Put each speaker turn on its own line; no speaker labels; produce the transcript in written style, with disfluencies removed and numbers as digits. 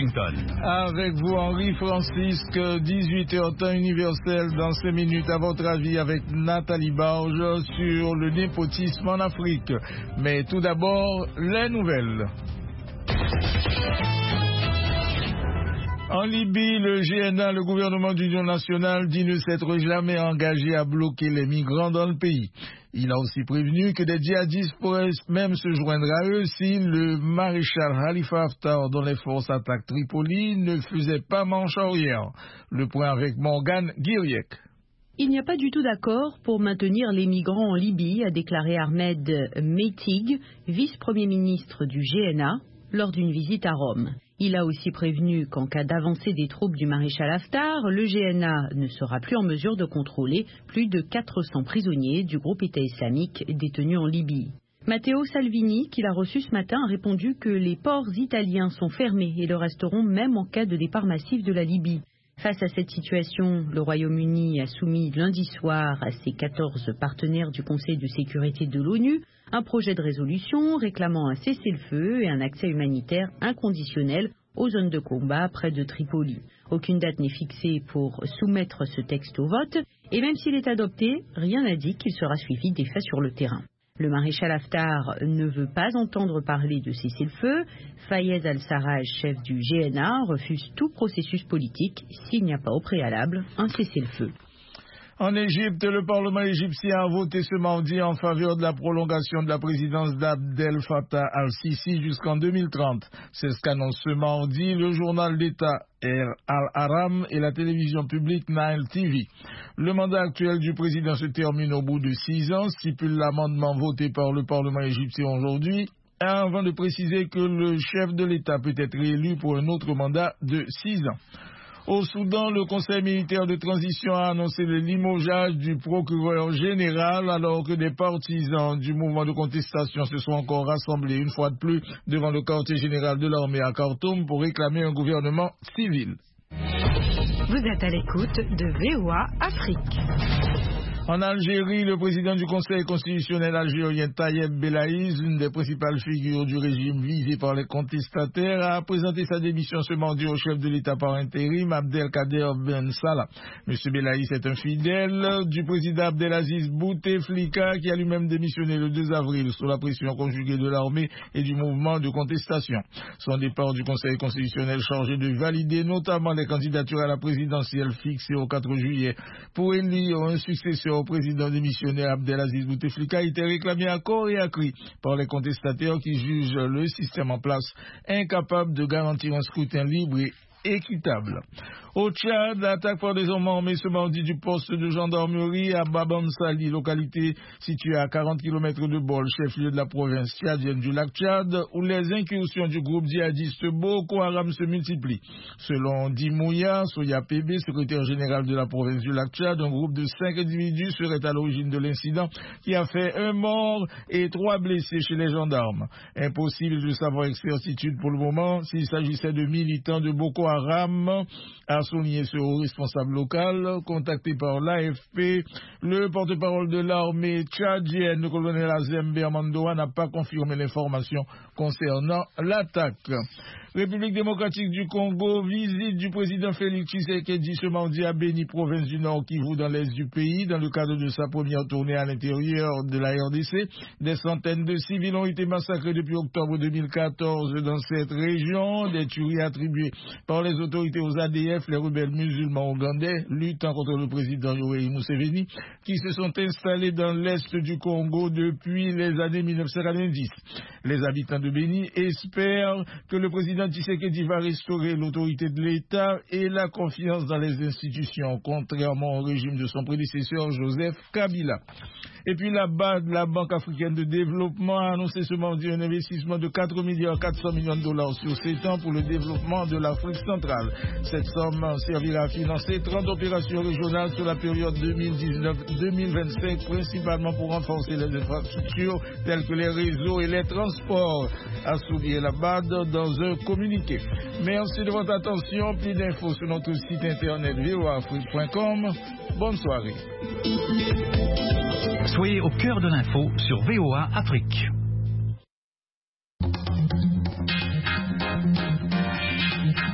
Washington.
Avec vous, Henri Francisque, 18h temps universel dans 5 minutes. À votre avis, avec Nathalie Barge sur le népotisme en Afrique. Mais tout d'abord, les nouvelles. En Libye, le GNA, le gouvernement d'union nationale, dit ne s'être jamais engagé à bloquer les migrants dans le pays. Il a aussi prévenu que des djihadistes pourraient même se joindre à eux si le maréchal Khalifa Haftar, dont les forces attaquent Tripoli, ne faisait pas manche arrière. Le point avec Morgane Guiriec.
Il n'y a pas du tout d'accord pour maintenir les migrants en Libye, a déclaré Ahmed Meitig, vice-premier ministre du GNA, lors d'une visite à Rome. Il a aussi prévenu qu'en cas d'avancée des troupes du maréchal Haftar, le GNA ne sera plus en mesure de contrôler plus de 400 prisonniers du groupe État islamique détenus en Libye. Matteo Salvini, qu'il a reçu ce matin, a répondu que les ports italiens sont fermés et le resteront même en cas de départ massif de la Libye. Face à cette situation, le Royaume-Uni a soumis lundi soir à ses 14 partenaires du Conseil de sécurité de l'ONU un projet de résolution réclamant un cessez-le-feu et un accès humanitaire inconditionnel aux zones de combat près de Tripoli. Aucune date n'est fixée pour soumettre ce texte au vote et même s'il est adopté, rien n'a dit qu'il sera suivi des faits sur le terrain. Le maréchal Haftar ne veut pas entendre parler de cessez-le-feu. Fayez al-Sarraj, chef du GNA, refuse tout processus politique s'il n'y a pas au préalable un cessez-le-feu.
En Égypte, le Parlement égyptien a voté ce mardi en faveur de la prolongation de la présidence d'Abdel Fattah al-Sisi jusqu'en 2030. C'est ce qu'annonce ce mardi le journal d'État Al-Aram et la télévision publique Nile TV. Le mandat actuel du président se termine au bout de 6 ans, stipule l'amendement voté par le Parlement égyptien aujourd'hui, avant de préciser que le chef de l'État peut être élu pour un autre mandat de 6 ans. Au Soudan, le Conseil militaire de transition a annoncé le limogeage du procureur général alors que des partisans du mouvement de contestation se sont encore rassemblés une fois de plus devant le quartier général de l'armée à Khartoum pour réclamer un gouvernement civil.
Vous êtes à l'écoute de VOA Afrique.
En Algérie, le président du Conseil constitutionnel algérien Tayeb Belaïz, une des principales figures du régime visé par les contestataires, a présenté sa démission ce mardi au chef de l'État par intérim, Abdelkader Ben Salah. M. Belaïz est un fidèle du président Abdelaziz Bouteflika qui a lui-même démissionné le 2 avril sous la pression conjuguée de l'armée et du mouvement de contestation. Son départ du Conseil constitutionnel chargé de valider notamment les candidatures à la présidentielle fixées au 4 juillet pour élire un successeur au président démissionnaire Abdelaziz Bouteflika a été réclamé à corps et à cri par les contestataires qui jugent le système en place incapable de garantir un scrutin libre et équitable. Au Tchad, l'attaque par des hommes armés ce mardi du poste de gendarmerie à Babamsali, localité située à 40 km de Bol, chef-lieu de la province tchadienne du lac Tchad, où les incursions du groupe djihadiste Boko Haram se multiplient. Selon Dimouya Soya PB, secrétaire général de la province du lac Tchad, un groupe de 5 individus serait à l'origine de l'incident qui a fait 1 mort et 3 blessés chez les gendarmes. Impossible de savoir avec certitude pour le moment s'il s'agissait de militants de Boko Haram, a souligné ce haut responsable local. Contacté par l'AFP, le porte-parole de l'armée tchadienne, le colonel Azembe Amandoa, n'a pas confirmé l'information concernant l'attaque. République démocratique du Congo, visite du président Félix Tshisekedi ce mardi à Beni, province du Nord Kivu, dans l'est du pays, dans le cadre de sa première tournée à l'intérieur de la RDC. Des centaines de civils ont été massacrés depuis octobre 2014 dans cette région. Des tueries attribuées par les autorités aux ADF, les rebelles musulmans ougandais, luttant contre le président Yoweri Museveni, qui se sont installés dans l'est du Congo depuis les années 1990. Les habitants de Beni espèrent que le président Tshisekedi va restaurer l'autorité de l'État et la confiance dans les institutions, contrairement au régime de son prédécesseur Joseph Kabila. Et puis la BAD, la Banque africaine de développement, a annoncé ce mardi un investissement de 4,4 milliards sur 7 ans pour le développement de l'Afrique centrale. Cette somme servira à financer 30 opérations régionales sur la période 2019-2025, principalement pour renforcer les infrastructures telles que les réseaux et les transports, a souligné la BAD dans un communiqué. Merci de votre attention. Plus d'infos sur notre site internet voaafrique.com. Bonne soirée.
Soyez au cœur de l'info sur VOA Afrique.